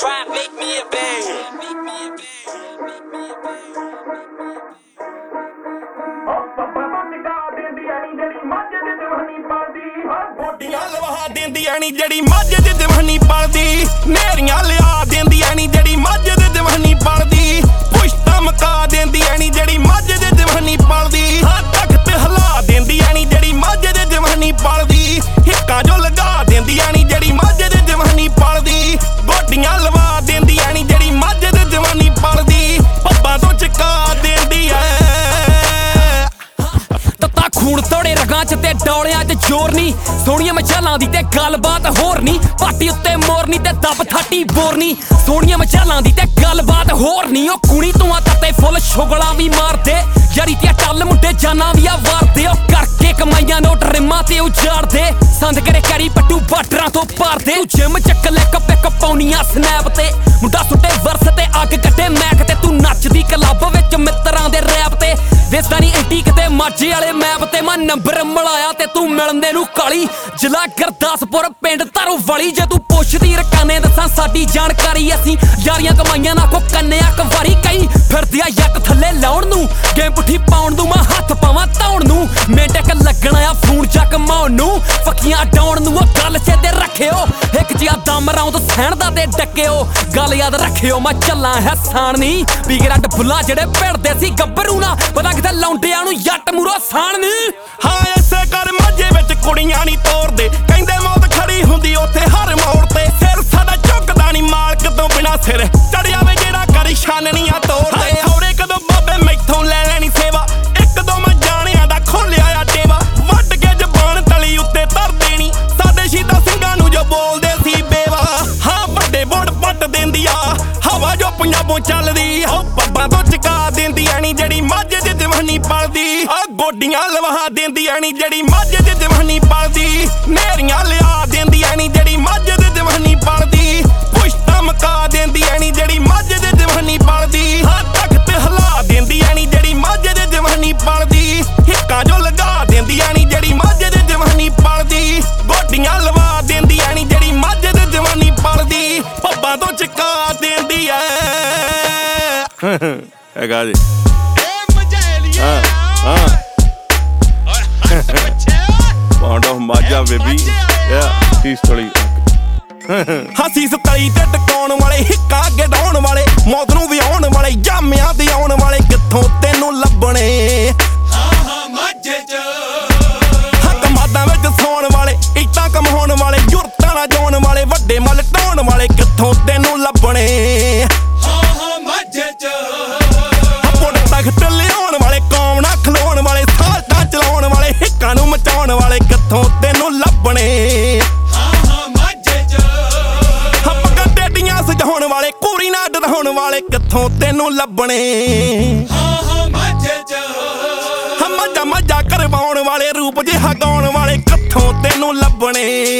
trap, make me a bang. ਗੋਡੀਆਂ ਲਵਾ ਦਿੰਦੀ ਐ ਨੀ ਜਿਹੜੀ ਮੱਝ ਦੀ ਜਵਾਨੀ ਪਲਦੀ ਨੇਰੀਆਂ ਲਿਆ ਦਿੰਦੀ ਐ ਨੀ ਜਿਹੜੀ ਮੱਝ ਦੀ ਜਵਾਨੀ ਪਲਦੀ ਪੁਸ਼ਤਾ ਮਕਾ ਦਿੰਦੀ ਐ ਨੀ ਜਿਹੜੀ ਮੱਝ ਦੀ ਜਵਾਨੀ ਪਲਦੀ ਹਾਂ ਤਖਤ ਹਿਲਾ ਦਿੰਦੀ ਐ ਨੀ ਜਿਹੜੀ ਮੱਝ ਦੀ ਜਵਾਨੀ ਪਲਦੀ ਹਿੱਕਾਂ ਜੋ ਲਗਾ ਦਿੰਦੀ ਐ ਨੀ ਜਿਹੜੀ ਮੱਝ ਦੀ ਜਵਾਨੀ ਪਲਦੀ ਗੋਡੀਆਂ ਲਵਾ ਦਿੰਦੀ ਐ ਨੀ ਜਿਹੜੀ ਮੱਝ ਦੀ ਜਵਾਨੀ ਪਲਦੀ ਪੱਬਾਂ ਤੋਂ ਚਕਾ ਦਿੰਦੀ ਐ ਤੱਤਾ ਖੂਨ ਤੋੜੇ ਰਗਾਂ ਚ ਤੇ ਡੌਲਿਆਂ ਚ ਜ਼ੋਰ ਨੀ ਸੋਹਣੀਆਂ ਮਚਾਲਾਂ ਦੀ ਤੇ ਗੱਲਬਾਤ ਹੋਰ ਨੀ ਪਾਟੀ ਉੱਤੇ ਮੋਰਨੀ ਤੇ ਦੱਬ ਥਾਟੀ ਬੋਰਨੀ ਸੋਹਣੀਆਂ ਮਚਾਲਾਂ ਦੀ ਤੇ ਗੱਲਬਾਤ ਹੋਰ ਨੀ ਉਹ ਕੁਣੀ ਤੂੰ ਆ ਤੱਤੇ ਫੁੱਲ ਛੁਗਲਾਂ ਵੀ ਮਾਰਦੇ ਯਾਰੀ ਤੇ ਟੱਲ ਮੁੰਡੇ ਜਾਨਾਂ ਵੀ ਆ ਵਾਰਦੇ ਉਹ ਕਰਕੇ ਕਮਾਈਆਂ ਨੋਟ ਰਿਮਾਂ ਤੇ ਉਜਾੜਦੇ ਸੰਦ ਕਰੇ ਕਰੀ ਪੱਟੂ ਬਾਰਡਰਾਂ ਤੋਂ ਪਾਰਦੇ ਤੂੰ ਜਿਮ ਚੱਕ ਲੈ ਕੱਪੇ ਕਪਾਉਣੀਆਂ ਸਨੈਪ ਤੇ ਮੁੰਡਾ ਸੁੱਟੇ ਵਰਸ ਤੇ ਅੱਗ ਕੱਢੇ ਮੈਕ ਤੇ ਤੂੰ ਨੱਚਦੀ ਕਲੱਬ ਵਿੱਚ ਮਿੱਤਰਾਂ ਦੇ ਰੈਪ ਤੇ ਵੇਸਦਾ ਨੀ ਐਂਟੀਕ ਤੇ ਮਾਝੇ ਵਾਲੇ ਮੈਪ ਤੇ ਮੈਂ ਨੰਬਰ ਮਿਲਾਇਆ ਤੇ ਤੂੰ ਮਿਲਦੇ ਨੂੰ ਕਾਲੀ ਜ਼ਿਲ੍ਹਾ ਗੁਰਦਾਸਪੁਰ ਪਿੰਡ ਧਰੋ ਵਾਲੀ ਜੇ ਤੂੰ ਪੁੱਛਦੀ ਰਕਾਨੇ ਦੱਸਾਂ ਸਾਡੀ ਜਾਣਕਾਰੀ ਅਸੀਂ ਯਾਰੀਆਂ ਕਮਾਈਆਂ ਨਾ ਕੋ ਕੰਨਿਆ ਕਵਾਰੀ ਕਈ ਫਿਰਦਿਆ ਜੱਟ ਥੱਲੇ ਲਾਉਣ ਨੂੰ ਗੇਮ ਪੁੱਠੀ ਪਾਉਣ ਨੂੰ ਮੈਂ ਹੱਥ ਪਾਵਾਂ ਧੌਣ ਨੂੰ ਮਿੰਟਕ ਲੱਗਣਾ ਆ ਫੋਨ ਚੱਕ ਮਾਉਣ ਨੂੰ ਫੱਕੀਆਂ ਡਾਉਣ ਨੂੰ ਉਹ ਗੱਲ ਚੇਤੇ ਰੱਖਿਓ ਇੱਕ ਜਿਹਾ ਦਮ ਰੌਂਦ ਸਹਿਣਦਾ ਤੇ ਡੱਕਿਓ ਗੱਲ ਯਾਦ ਰੱਖਿਓ ਮੈਂ ਚੱਲਾਂ ਹੈ ਸਾਣ ਨਹੀਂ ਬਿਗਰੱਡ ਬੁੱਲਾ ਜਿਹੜੇ ਭਿੜਦੇ ਸੀ ਗੱਭਰੂ ਨਾ ਪਤਾ ਕਿਤੇ ਲੌਂਡਿਆਂ ਨੂੰ ਜੱਟ ਮੂਰੋ ਸਾਣ ਨਹੀਂ ਹਾਂ ਐਸੇ ਕਰ ਮਾਝੇ ਵਿੱਚ ਕੁੜੀਆਂ ਨਹੀਂ ਤੋਰਦੇ ਕਹਿੰਦੇ ਮੌਤ ਖੜੀ ਹੁੰਦੀ ਉੱਥੇ ਹਰ ਮੋੜ ਤੇ ਸਿਰ ਸਾਡਾ ਝੁਕਦਾ ਨਹੀਂ ਮਾਲਕ ਤੋਂ ਬਿਨਾ ਸਿਰ ਚੜਿਆ ਵੇ ਜਿਹੜਾ ਕਰੀ ਛਾਨਣੀਆਂ ਤੋੜਦੇ ਹੌਰੇ ਕਦੋਂ ਬਾਬੇ ਮੈਥੋਂ ਲੈ ਲੈਣੀ ਸੇਵਾ ਇੱਕ ਦੋ ਮੈਂ ਜਾਣਿਆਂ ਦਾ ਖੋਲਿਆ ਆ ਟੇਵਾ ਵੱਢ ਕੇ ਜ਼ਬਾਨ ਤਲੀ ਉੱਤੇ ਧਰ ਦੇਣੀ ਸਾਡੇ ਸ਼ਹੀਦਾਂ ਸਿੰਘਾਂ ਨੂੰ ਜੋ ਬੋਲਦੇ ਸੀ ਬੇਵਾ ਹਾਂ ਵੱਡੇ ਬੋੜ ਪੱਟ ਦਿੰਦੀ ਆ ਹਵਾ ਜੋ ਪੰਜਾਬੋਂ ਚੱਲਦੀ ਉਹ ਪੱਬਾਂ ਤੋਂ ਚਕਾ ਦਿੰਦੀ ਐ ਨੀ ਜਿਹੜੀ ਮੱਝ ਦੀ ਜਵਾਨੀ ਪਲਦੀ ਆ ਗੋਡੀਆਂ ਲਵਾ ਦਿੰਦੀ ਐ ਨੀ ਜਿਹੜੀ ਮੱਝ ਦੀ ਜਵਾਨੀ ਪਲਦੀ ਨੇਰੀਆਂ ਲਿਆ ਦਿੰਦੀ ਐ ਨੀ ਜਿਹੜੀ ਮੱਝ ਦੀ ਜਵਾਨੀ ਪਲਦੀ ਪੁਸ਼ਤਾ ਮਕਾ ਦਿੰਦੀ ਐ ਨੀ ਜਿਹੜੀ ਮੱਝ ਦੀ ਜਵਾਨੀ ਪਲਦੀ ਹਾਂ ਤਖਤ ਹਿਲਾ ਦਿੰਦੀ ਐ ਨੀ ਜਿਹੜੀ ਮੱਝ ਦੀ ਜਵਾਨੀ ਪਲਦੀ ਹਿੱਕਾਂ ਜੋ ਲਗਾ ਦਿੰਦੀ ਐ ਨੀ ਜਿਹੜੀ ਮੱਝ ਦੀ ਜਵਾਨੀ ਪਲਦੀ ਗੋਡੀਆਂ ਲਵਾ ਦਿੰਦੀ ਐ ਨੀ ਜਿਹੜੀ ਮੱਝ ਦੀ ਜਵਾਨੀ ਪਲਦੀ ਪੱਬਾਂ ਤੋਂ ਚਕਾ ਦਿੰਦੀ ਐ ਹੈਗਾ ਜੀ Pound of Maja baby, yeah, he's totally. ਹਸੀ ਸਤਲੀ ਤੇ ਟਕਾਉਣ ਵਾਲੇ ਹਿੱਕਾ ਅੱਗੇ ਡਾਉਣ ਵਾਲੇ ਮੌਤ ਨੂੰ ਵਿਆਉਣ ਵਾਲੇ ਜਾਮਿਆਂ ਦੇ ਆਉਣ ਵਾਲੇ ਕਿੱਥੋਂ ਤੈਨੂੰ ਲੱਭਣੇ ਹਾਂ ਮਾਝੇ ਚ ਹੱਕ ਮਾਦਾਂ ਵਿੱਚ ਸੌਣ ਵਾਲੇ ਇੱਟਾਂ ਕਮਾਉਣ ਵਾਲੇ ਜੁਰਤਾਂ ਨਾਲ ਜੋਣ ਵਾਲੇ ਵੱਡੇ ਮੱਲ ਢਾਉਣ ਵਾਲੇ ਕਿੱਥੋਂ ਤੈਨੂੰ ਲੱਭਣੇ ਹਾਂ ਮਾਝੇ ਚ ਪੁੱਟ ਤਖਤ ਲਿਆਉਣ ਵਾਲੇ ਕੌਮ ਨਾਲ ਖਲੋਣ ਵਾਲੇ ਸਾਲਟਾਂ ਚਲਾਉਣ ਵਾਲੇ ਹਿੱਕਾਂ ਨੂੰ ਮਚਾਉਣ ਵਾਲੇ ਕਿੱਥੋਂ ਤੈਨੂੰ ਲੱਭਣੇ ਹਾਂ ਮਾਝੇ ਚ ਪੱਗਾਂ ਟੇਡੀਆਂ ਸਜਾਉਣ ਵਾਲੇ ਕੂਰੀ ਨਾਲ ਡਰਾਉਣ ਵਾਲੇ ਕਿੱਥੋਂ ਤੈਨੂੰ ਲੱਭਣੇ ਹਾਂ ਮਾਝੇ ਚ ਮੱਝਾ ਮੱਝਾ ਕਰਵਾਉਣ ਵਾਲੇ ਰੂਪ ਜਿਹਾ ਗਾਉਣ ਵਾਲੇ ਕਿੱਥੋਂ ਤੈਨੂੰ ਲੱਭਣੇ